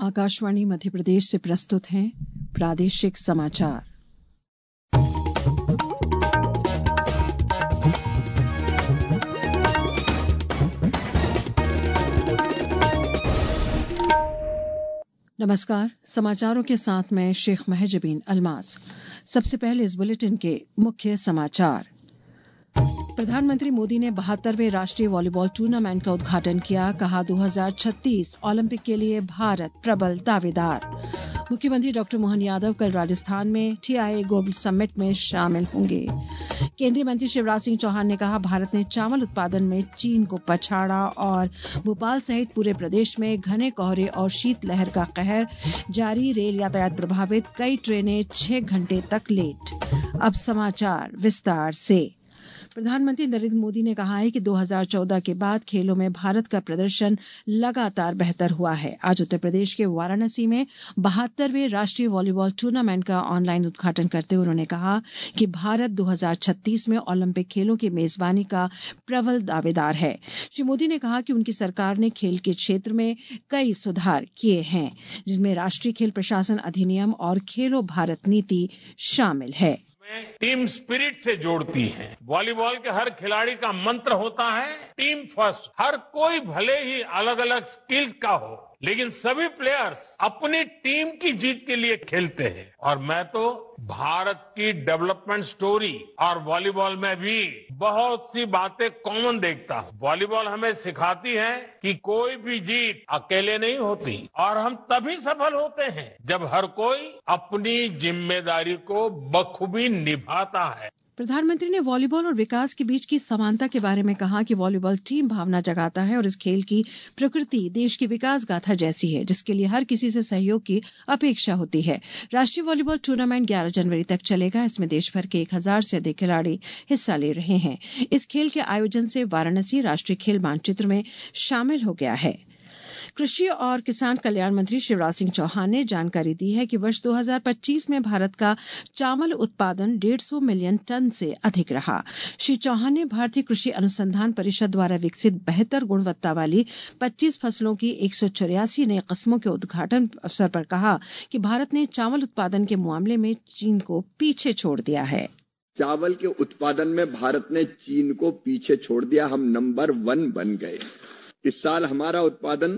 आकाशवाणी मध्य प्रदेश से प्रस्तुत हैं प्रादेशिक समाचार। नमस्कार, समाचारों के साथ मैं शेख महजबीन अल्मास। सबसे पहले इस बुलेटिन के मुख्य समाचार। प्रधानमंत्री मोदी ने 72वें राष्ट्रीय वॉलीबॉल टूर्नामेंट का उद्घाटन किया। कहा 2036 ओलंपिक के लिए भारत प्रबल दावेदार। मुख्यमंत्री डॉक्टर मोहन यादव कल राजस्थान में TIA ग्लोबल समिट में शामिल होंगे। केंद्रीय मंत्री शिवराज सिंह चौहान ने कहा भारत ने चावल उत्पादन में चीन को पछाड़ा और भोपाल सहित पूरे प्रदेश में घने कोहरे और शीतलहर का कहर जारी। रेल यातायात प्रभावित, कई ट्रेनें 6 घंटे तक लेट। अब समाचार विस्तार से। प्रधानमंत्री नरेंद्र मोदी ने कहा है कि 2014 के बाद खेलों में भारत का प्रदर्शन लगातार बेहतर हुआ है। आज उत्तर प्रदेश के वाराणसी में 72वें राष्ट्रीय वॉलीबॉल टूर्नामेंट का ऑनलाइन उद्घाटन करते हुए उन्होंने कहा कि भारत 2036 में ओलंपिक खेलों की मेजबानी का प्रबल दावेदार है। श्री मोदी ने कहा कि उनकी सरकार ने खेल के क्षेत्र में कई सुधार किए हैं, जिसमें राष्ट्रीय खेल प्रशासन अधिनियम और खेलो भारत नीति शामिल है। टीम स्पिरिट से जोड़ती है। वॉलीबॉल के हर खिलाड़ी का मंत्र होता है टीम फर्स्ट। हर कोई भले ही अलग अलग स्किल्स का हो, लेकिन सभी प्लेयर्स अपनी टीम की जीत के लिए खेलते हैं। और मैं तो भारत की डेवलपमेंट स्टोरी और वॉलीबॉल में भी बहुत सी बातें कॉमन देखता हूं। वॉलीबॉल हमें सिखाती है कि कोई भी जीत अकेले नहीं होती और हम तभी सफल होते हैं जब हर कोई अपनी जिम्मेदारी को बखूबी निभाता है। प्रधानमंत्री ने वॉलीबॉल और विकास के बीच की समानता के बारे में कहा कि वॉलीबॉल टीम भावना जगाता है और इस खेल की प्रकृति देश की विकास गाथा जैसी है, जिसके लिए हर किसी से सहयोग की अपेक्षा होती है। राष्ट्रीय वॉलीबॉल टूर्नामेंट 11 जनवरी तक चलेगा। इसमें देश भर के 1000 से अधिक खिलाड़ी हिस्सा ले रहे हैं। इस खेल के आयोजन से वाराणसी राष्ट्रीय खेल मानचित्र में शामिल हो गया है। कृषि और किसान कल्याण मंत्री शिवराज सिंह चौहान ने जानकारी दी है कि वर्ष 2025 में भारत का चावल उत्पादन 150 मिलियन टन से अधिक रहा। श्री चौहान ने भारतीय कृषि अनुसंधान परिषद द्वारा विकसित बेहतर गुणवत्ता वाली 25 फसलों की 184 नई किस्मों के उद्घाटन अवसर पर कहा कि भारत ने चावल उत्पादन के मामले में चीन को पीछे छोड़ दिया है। चावल के उत्पादन में भारत ने चीन को पीछे छोड़ दिया। हम नंबर 1 बन गए। इस साल हमारा उत्पादन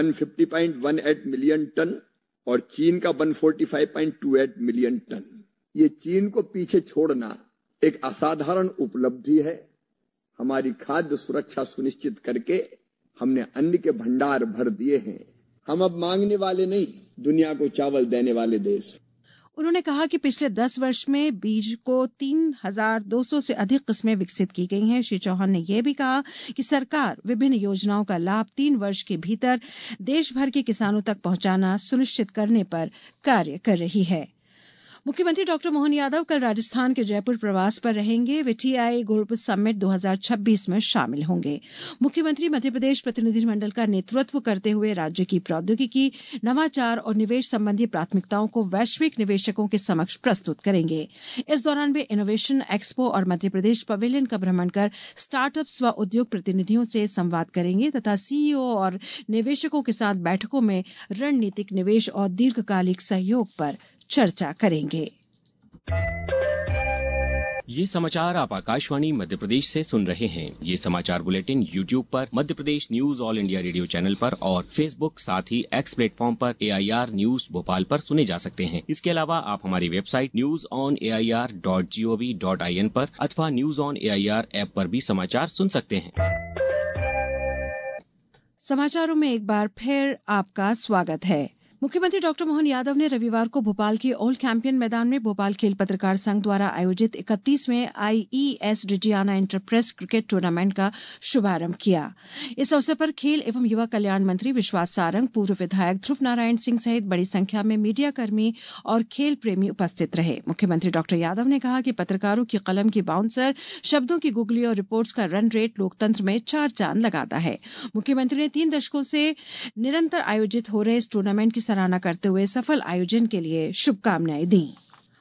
150.18 मिलियन टन और चीन का 145.28 मिलियन टन। ये चीन को पीछे छोड़ना एक असाधारण उपलब्धि है। हमारी खाद्य सुरक्षा सुनिश्चित करके हमने अन्न के भंडार भर दिए हैं। हम अब मांगने वाले नहीं, दुनिया को चावल देने वाले देश। उन्होंने कहा कि पिछले 10 वर्ष में बीज को 3200 से अधिक किस्में विकसित की गई हैं। श्री चौहान ने यह भी कहा कि सरकार विभिन्न योजनाओं का लाभ 3 वर्ष के भीतर देश भर के किसानों तक पहुंचाना सुनिश्चित करने पर कार्य कर रही है। मुख्यमंत्री डॉक्टर मोहन यादव कल राजस्थान के जयपुर प्रवास पर रहेंगे। वे TIA ग्लोबल समिट 2026 में शामिल होंगे। मुख्यमंत्री मध्यप्रदेश प्रतिनिधिमंडल का नेतृत्व करते हुए राज्य की प्रौद्योगिकी, नवाचार और निवेश संबंधी प्राथमिकताओं को वैश्विक निवेशकों के समक्ष प्रस्तुत करेंगे। इस दौरान वे इनोवेशन एक्सपो और मध्यप्रदेश पवेलियन का भ्रमण कर स्टार्टअप्स व उद्योग प्रतिनिधियों से संवाद करेंगे तथा CEO और निवेशकों के साथ बैठकों में रणनीतिक निवेश और दीर्घकालिक सहयोग पर चर्चा करेंगे। ये समाचार आप आकाशवाणी मध्य प्रदेश से सुन रहे हैं। ये समाचार बुलेटिन YouTube पर Madhya Pradesh news All India Radio channel पर और Facebook साथ ही X प्लेटफॉर्म पर AIR न्यूज भोपाल पर सुने जा सकते हैं। इसके अलावा आप हमारी वेबसाइट newsonair.gov.in पर अथवा न्यूज ऑन AIR ऐप पर भी समाचार सुन सकते हैं। समाचारों में एक बार फिर आपका स्वागत है। मुख्यमंत्री डॉक्टर मोहन यादव ने रविवार को भोपाल के ओल्ड कैंपियन मैदान में भोपाल खेल पत्रकार संघ द्वारा आयोजित 31वें IES डिजियाना इंटरप्रेस क्रिकेट टूर्नामेंट का शुभारंभ किया। इस अवसर पर खेल एवं युवा कल्याण मंत्री विश्वास सारंग, पूर्व विधायक ध्रुव नारायण सिंह सहित बड़ी संख्या में मीडियाकर्मी और खेल प्रेमी उपस्थित रहे। मुख्यमंत्री डॉक्टर यादव ने कहा कि पत्रकारों की कलम की बाउंसर, शब्दों की गुगली और रिपोर्ट्स का रन रेट लोकतंत्र में 4 चांद लगाता है। मुख्यमंत्री ने 3 दशकों से निरंतर आयोजित हो रहे इस टूर्नामेंट की सराहना करते हुए सफल आयोजन के लिए शुभकामनाएं दी।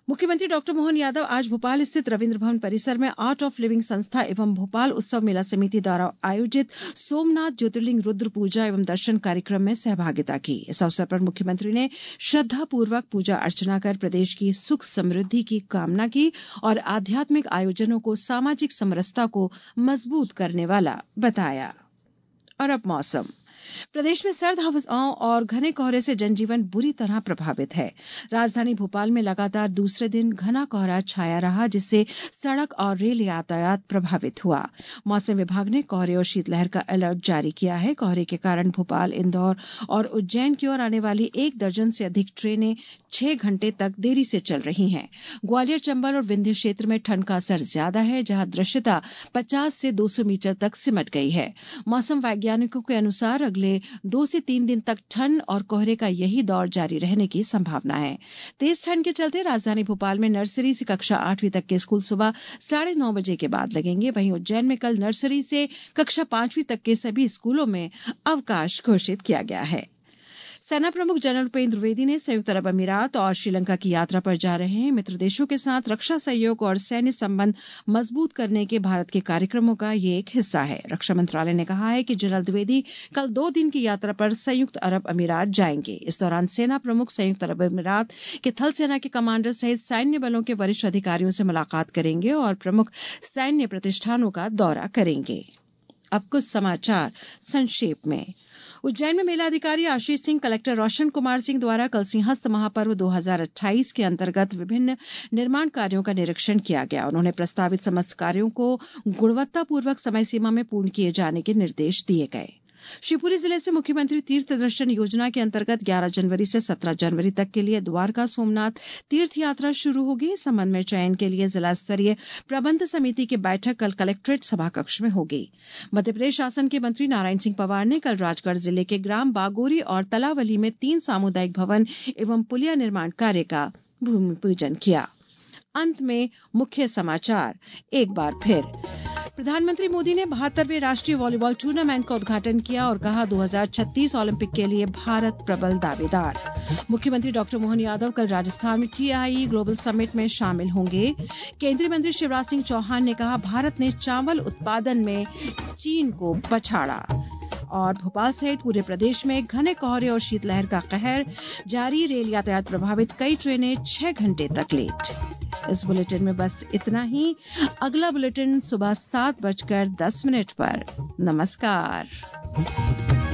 मुख्यमंत्री डॉक्टर मोहन यादव आज भोपाल स्थित रविन्द्र भवन परिसर में आर्ट ऑफ लिविंग संस्था एवं भोपाल उत्सव मेला समिति द्वारा आयोजित सोमनाथ ज्योतिर्लिंग रुद्र पूजा एवं दर्शन कार्यक्रम में सहभागिता की। इस अवसर पर मुख्यमंत्री ने श्रद्धापूर्वक पूजा अर्चना कर प्रदेश की सुख समृद्धि की कामना की और आध्यात्मिक आयोजनों को सामाजिक समरसता को मजबूत करने वाला बताया। और अब मौसम। प्रदेश में सर्द हवाओं और घने कोहरे से जनजीवन बुरी तरह प्रभावित है। राजधानी भोपाल में लगातार दूसरे दिन घना कोहरा छाया रहा, जिससे सड़क और रेल यातायात प्रभावित हुआ। मौसम विभाग ने कोहरे और शीतलहर का अलर्ट जारी किया है। कोहरे के कारण भोपाल, इंदौर और उज्जैन की ओर आने वाली 1 दर्जन से अधिक ट्रेनें 6 घंटे तक देरी से चल रही हैं। ग्वालियर, चंबल और विंध्य क्षेत्र में ठंड का असर ज्यादा है, जहां दृश्यता 50 से 200 मीटर तक सिमट गई है। मौसम वैज्ञानिकों के अनुसार अगले 2 से 3 दिन तक ठंड और कोहरे का यही दौर जारी रहने की संभावना है। तेज ठंड के चलते राजधानी भोपाल में नर्सरी से कक्षा 8वीं तक के स्कूल सुबह 9:30 बजे के बाद लगेंगे। वहीं उज्जैन में कल नर्सरी से कक्षा 5वीं तक के सभी स्कूलों में अवकाश घोषित किया गया है। सेना प्रमुख जनरल उपेंद्र द्विवेदी ने संयुक्त अरब अमीरात और श्रीलंका की यात्रा पर जा रहे हैं। मित्र देशों के साथ रक्षा सहयोग और सैन्य संबंध मजबूत करने के भारत के कार्यक्रमों का ये एक हिस्सा है। रक्षा मंत्रालय ने कहा है कि जनरल द्विवेदी कल 2 दिन की यात्रा पर संयुक्त अरब अमीरात जाएंगे। इस दौरान सेना प्रमुख संयुक्त अरब अमीरात के थल सेना के कमांडर सहित सैन्य बलों के वरिष्ठ अधिकारियों से मुलाकात करेंगे और प्रमुख सैन्य प्रतिष्ठानों का दौरा करेंगे। अब कुछ समाचार संक्षेप में। उज्जैन में मेला अधिकारी आशीष सिंह, कलेक्टर रोशन कुमार सिंह द्वारा कल सिंहस्थ महापर्व 2028 के अंतर्गत विभिन्न निर्माण कार्यों का निरीक्षण किया गया। उन्होंने प्रस्तावित समस्त कार्यों को गुणवत्तापूर्वक समय सीमा में पूर्ण किए जाने के निर्देश दिए गए। शिवपुरी जिले से मुख्यमंत्री तीर्थ दर्शन योजना के अंतर्गत 11 जनवरी से 17 जनवरी तक के लिए द्वारका सोमनाथ तीर्थ यात्रा शुरू होगी। इस संबंध में चयन के लिए जिला स्तरीय प्रबंध समिति की बैठक कल कलेक्ट्रेट सभाकक्ष में होगी। मध्यप्रदेश शासन के मंत्री नारायण सिंह पवार ने कल राजगढ़ जिले के ग्राम बागोरी और तलावली में 3 सामुदायिक भवन एवं पुलिया निर्माण कार्य का भूमि पूजन किया। अंत में मुख्य समाचार एक बार फिर। प्रधानमंत्री मोदी ने 72वें राष्ट्रीय वॉलीबॉल टूर्नामेंट का उद्घाटन किया और कहा 2036 ओलंपिक के लिए भारत प्रबल दावेदार। मुख्यमंत्री डॉक्टर मोहन यादव कल राजस्थान में TIE ग्लोबल समिट में शामिल होंगे। केंद्रीय मंत्री शिवराज सिंह चौहान ने कहा भारत ने चावल उत्पादन में चीन को पछाड़ा। और भोपाल सहित पूरे प्रदेश में घने कोहरे और शीतलहर का कहर जारी, रेल यातायात प्रभावित, कई ट्रेनें 6 घंटे तक लेट। इस बुलेटिन में बस इतना ही। अगला बुलेटिन सुबह 7:10 पर। नमस्कार।